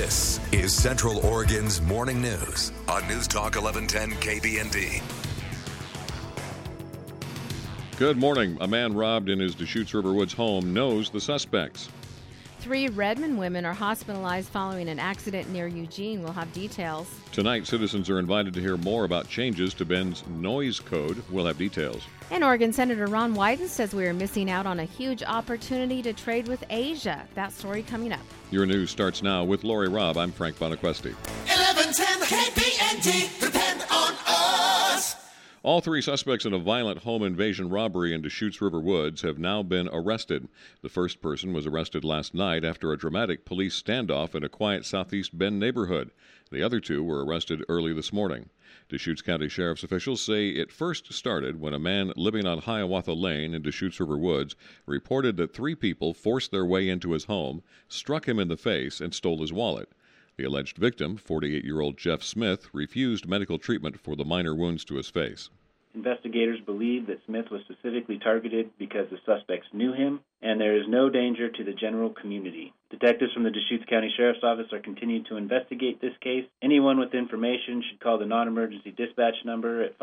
This is Central Oregon's Morning News on News Talk 1110 KBND. Good morning. A man robbed in his Deschutes River Woods home knows the suspects. 3 Redmond women are hospitalized following an accident near Eugene. We'll have details. Tonight, citizens are invited to hear more about changes to Bend's noise code. We'll have details. And Oregon Senator Ron Wyden says we are missing out on a huge opportunity to trade with Asia. That story coming up. Your news starts now with Lori Robb. I'm Frank Bonaquesti. 1110 KBND, depend on us. All 3 suspects in a violent home invasion robbery in Deschutes River Woods have now been arrested. The first person was arrested last night after a dramatic police standoff in a quiet southeast Bend neighborhood. The other 2 were arrested early this morning. Deschutes County Sheriff's officials say it first started when a man living on Hiawatha Lane in Deschutes River Woods reported that 3 people forced their way into his home, struck him in the face, and stole his wallet. The alleged victim, 48-year-old Jeff Smith, refused medical treatment for the minor wounds to his face. Investigators believe that Smith was specifically targeted because the suspects knew him, and there is no danger to the general community. Detectives from the Deschutes County Sheriff's Office are continuing to investigate this case. Anyone with information should call the non-emergency dispatch number at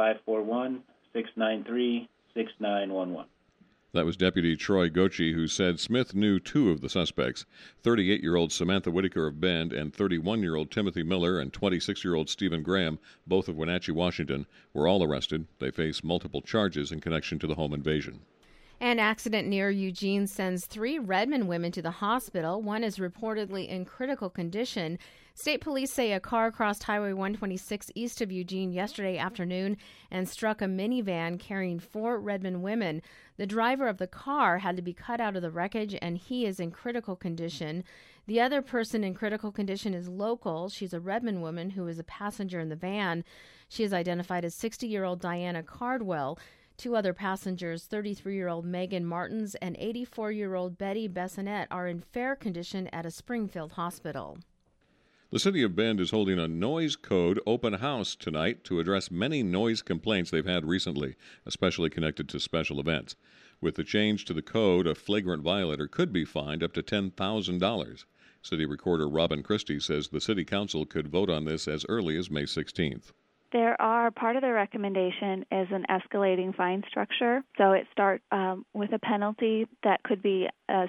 541-693-6911. That was Deputy Troy Gochi, who said Smith knew 2 of the suspects. 38-year-old Samantha Whitaker of Bend and 31-year-old Timothy Miller and 26-year-old Stephen Graham, both of Wenatchee, Washington, were all arrested. They face multiple charges in connection to the home invasion. An accident near Eugene sends 3 Redmond women to the hospital. One is reportedly in critical condition. State police say a car crossed Highway 126 east of Eugene yesterday afternoon and struck a minivan carrying 4 Redmond women. The driver of the car had to be cut out of the wreckage, and he is in critical condition. The other person in critical condition is local. She's a Redmond woman who is a passenger in the van. She is identified as 60-year-old Diana Cardwell. 2 other passengers, 33-year-old Megan Martins and 84-year-old Betty Bessonette, are in fair condition at a Springfield hospital. The City of Bend is holding a noise code open house tonight to address many noise complaints they've had recently, especially connected to special events. With the change to the code, a flagrant violator could be fined up to $10,000. City Recorder Robin Christie says the City Council could vote on this as early as May 16th. Part of the recommendation is an escalating fine structure. So it starts with a penalty that could be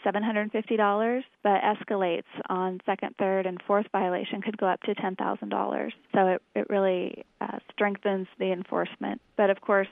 $750, but escalates on second, third, and fourth violation could go up to $10,000. So it really strengthens the enforcement. But of course,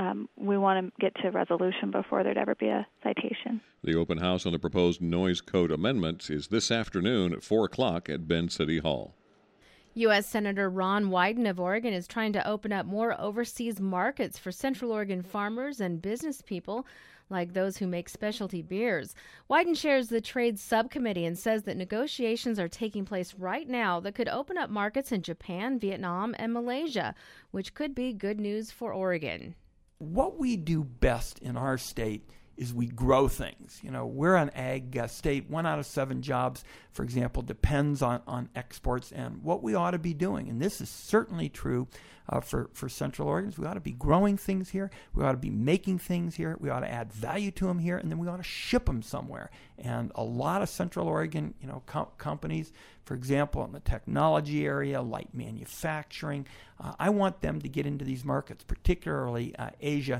we want to get to resolution before there'd ever be a citation. The open house on the proposed noise code amendment is this afternoon at 4 o'clock at Bend City Hall. U.S. Senator Ron Wyden of Oregon is trying to open up more overseas markets for Central Oregon farmers and business people like those who make specialty beers. Wyden chairs the Trade Subcommittee and says that negotiations are taking place right now that could open up markets in Japan, Vietnam, and Malaysia, which could be good news for Oregon. What we do best in our state is we grow things. You know, we're an ag state. 1 out of 7 jobs, for example, depends on exports and what we ought to be doing. And this is certainly true for Central Oregons. We ought to be growing things here. We ought to be making things here. We ought to add value to them here, and then we ought to ship them somewhere. And a lot of Central Oregon, companies, for example, in the technology area, light manufacturing, I want them to get into these markets, particularly Asia.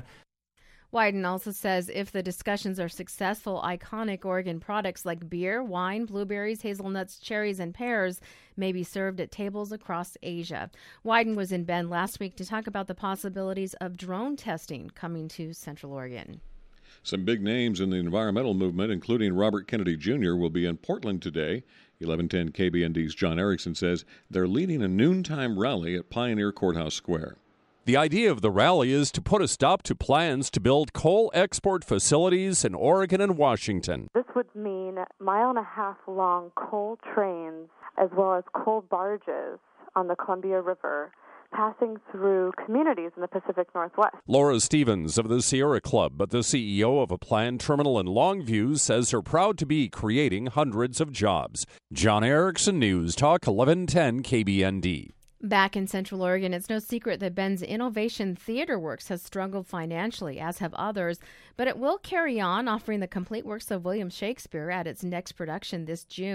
Wyden also says if the discussions are successful, iconic Oregon products like beer, wine, blueberries, hazelnuts, cherries, and pears may be served at tables across Asia. Wyden was in Bend last week to talk about the possibilities of drone testing coming to Central Oregon. Some big names in the environmental movement, including Robert Kennedy Jr., will be in Portland today. 1110 KBND's John Erickson says they're leading a noontime rally at Pioneer Courthouse Square. The idea of the rally is to put a stop to plans to build coal export facilities in Oregon and Washington. This would mean 1.5-mile-long coal trains as well as coal barges on the Columbia River passing through communities in the Pacific Northwest. Laura Stevens of the Sierra Club, but the CEO of a planned terminal in Longview, says they're proud to be creating hundreds of jobs. John Erickson, News Talk 1110 KBND. Back in Central Oregon, it's no secret that Bend's Innovation Theater Works has struggled financially, as have others, but it will carry on, offering the complete works of William Shakespeare at its next production this June.